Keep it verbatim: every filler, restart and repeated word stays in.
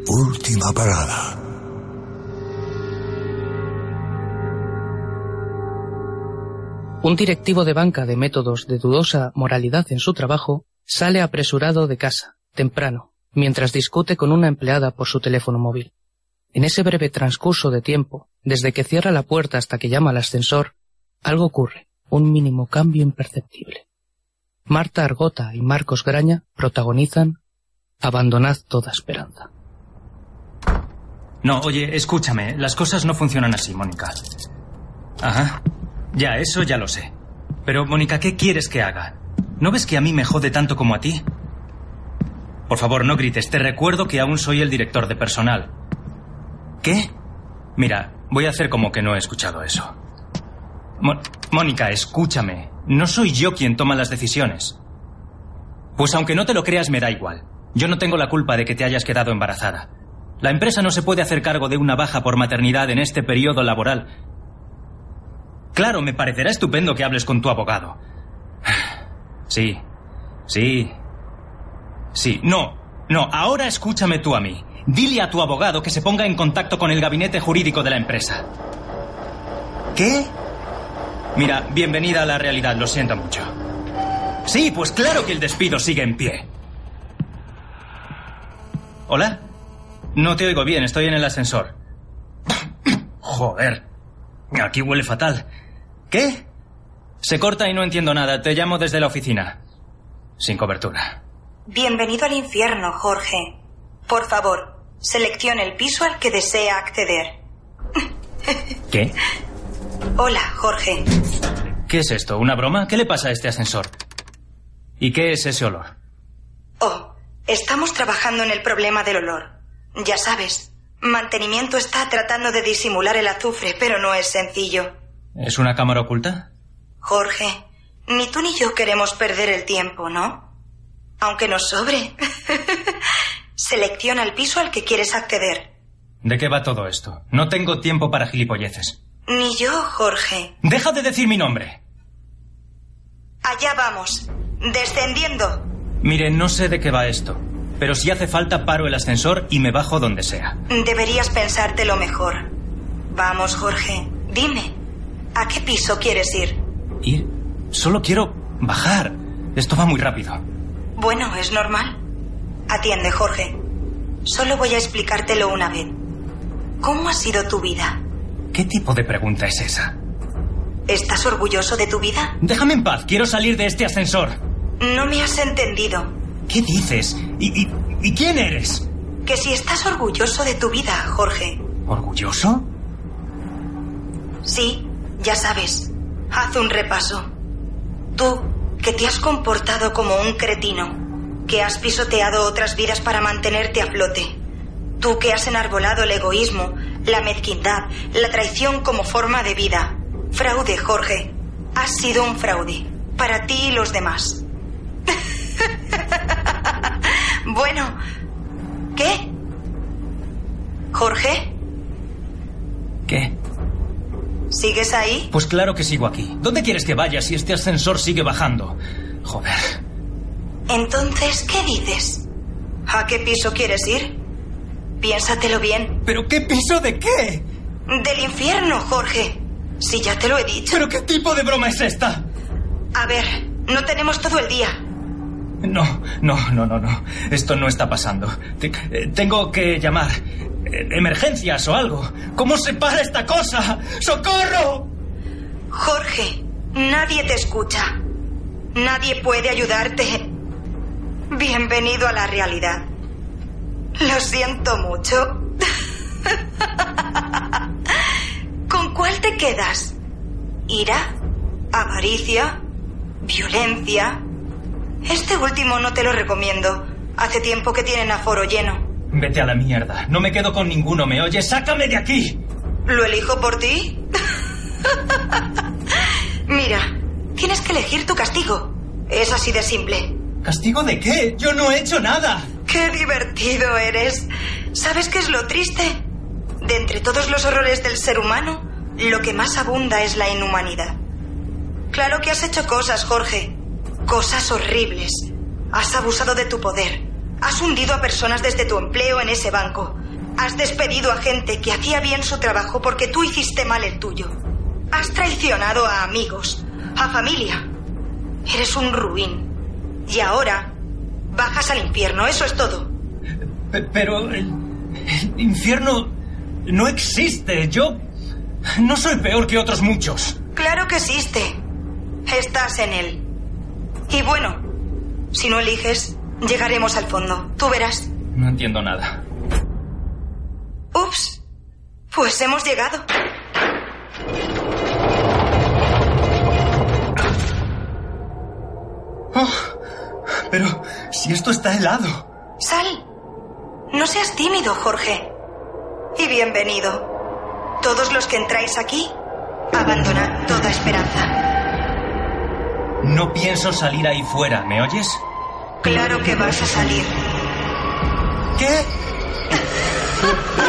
Última parada. Un directivo de banca de métodos de dudosa moralidad en su trabajo sale apresurado de casa, temprano, mientras discute con una empleada por su teléfono móvil. En ese breve transcurso de tiempo, desde que cierra la puerta hasta que llama al ascensor, algo ocurre, un mínimo cambio imperceptible. Marta Argota y Marcos Graña protagonizan Abandonad toda esperanza. No, oye, escúchame, las cosas no funcionan así, Mónica. Ajá. Ya, eso ya lo sé. Pero, Mónica, ¿qué quieres que haga? ¿No ves que a mí me jode tanto como a ti? Por favor, no grites. Te recuerdo que aún soy el director de personal. ¿Qué? Mira, voy a hacer como que no he escuchado eso. Mo- Mónica, escúchame. No soy yo quien toma las decisiones. Pues aunque no te lo creas, me da igual. Yo no tengo la culpa de que te hayas quedado embarazada. La empresa no se puede hacer cargo de una baja por maternidad en este periodo laboral. Claro, me parecerá estupendo que hables con tu abogado. Sí, sí, sí. No, no, ahora escúchame tú a mí. Dile a tu abogado que se ponga en contacto con el gabinete jurídico de la empresa. ¿Qué? Mira, bienvenida a la realidad, lo siento mucho. Sí, pues claro que el despido sigue en pie. ¿Hola? No te oigo bien, estoy en el ascensor. Joder, aquí huele fatal. ¿Qué? Se corta y no entiendo nada. Te llamo desde la oficina. Sin cobertura. Bienvenido al infierno, Jorge. Por favor, seleccione el piso al que desea acceder. ¿Qué? Hola, Jorge. ¿Qué es esto? ¿Una broma? ¿Qué le pasa a este ascensor? ¿Y qué es ese olor? Oh, estamos trabajando en el problema del olor. Ya sabes, mantenimiento está tratando de disimular el azufre, pero no es sencillo. ¿Es una cámara oculta? Jorge, ni tú ni yo queremos perder el tiempo, ¿no? Aunque nos sobre. Selecciona el piso al que quieres acceder. ¿De qué va todo esto? No tengo tiempo para gilipolleces. Ni yo, Jorge. ¡Deja de decir mi nombre! Allá vamos. Descendiendo. Mire, no sé de qué va esto, pero si hace falta paro el ascensor y me bajo donde sea. Deberías pensártelo mejor. Vamos, Jorge, dime. ¿A qué piso quieres ir? Ir. Solo quiero bajar. Esto va muy rápido. Bueno, es normal. Atiende, Jorge. Solo voy a explicártelo una vez. ¿Cómo ha sido tu vida? ¿Qué tipo de pregunta es esa? ¿Estás orgulloso de tu vida? Déjame en paz. Quiero salir de este ascensor. No me has entendido. ¿Qué dices? ¿Y, y, y quién eres? Que si estás orgulloso de tu vida, Jorge. ¿Orgulloso? Sí, ya sabes. Haz un repaso. Tú, que te has comportado como un cretino, que has pisoteado otras vidas para mantenerte a flote. Tú que has enarbolado el egoísmo, la mezquindad, la traición como forma de vida. Fraude, Jorge. Has sido un fraude. Para ti y los demás. Bueno, ¿qué? ¿Jorge? ¿Qué? ¿Sigues ahí? Pues claro que sigo aquí. ¿Dónde quieres que vaya si este ascensor sigue bajando? Joder. Entonces, ¿qué dices? ¿A qué piso quieres ir? Piénsatelo bien. ¿Pero qué piso de qué? Del infierno, Jorge. Si ya te lo he dicho. ¿Pero qué tipo de broma es esta? A ver, no tenemos todo el día. No, no, no, no, no. Esto no está pasando. Te- eh, tengo que llamar. Eh, Emergencias o algo. ¿Cómo se para esta cosa? ¡Socorro! Jorge, nadie te escucha. Nadie puede ayudarte. Bienvenido a la realidad. Lo siento mucho. ¿Con cuál te quedas? ¿Ira? ¿Avaricia? ¿Violencia? Este último no te lo recomiendo. Hace tiempo que tienen aforo lleno. Vete a la mierda. No me quedo con ninguno, ¿me oyes? ¡Sácame de aquí! ¿Lo elijo por ti? Mira, tienes que elegir tu castigo. Es así de simple. ¿Castigo de qué? Yo no he hecho nada. ¡Qué divertido eres! ¿Sabes qué es lo triste? De entre todos los horrores del ser humano, lo que más abunda es la inhumanidad. Claro que has hecho cosas, Jorge. Cosas horribles. Has abusado de tu poder. Has hundido a personas desde tu empleo en ese banco. Has despedido a gente que hacía bien su trabajo porque tú hiciste mal el tuyo. Has traicionado a amigos, a familia. Eres un ruin. Y ahora bajas al infierno, eso es todo. Pero el, el infierno no existe. Yo no soy peor que otros muchos. Claro que existe. Estás en él. Y bueno, si no eliges, llegaremos al fondo. Tú verás. No entiendo nada. Ups. Pues hemos llegado. Oh, pero si esto está helado. Sal. No seas tímido, Jorge. Y bienvenido. Todos los que entráis aquí, abandonad toda esperanza. No pienso salir ahí fuera, ¿me oyes? Claro que vas a salir. ¿Qué?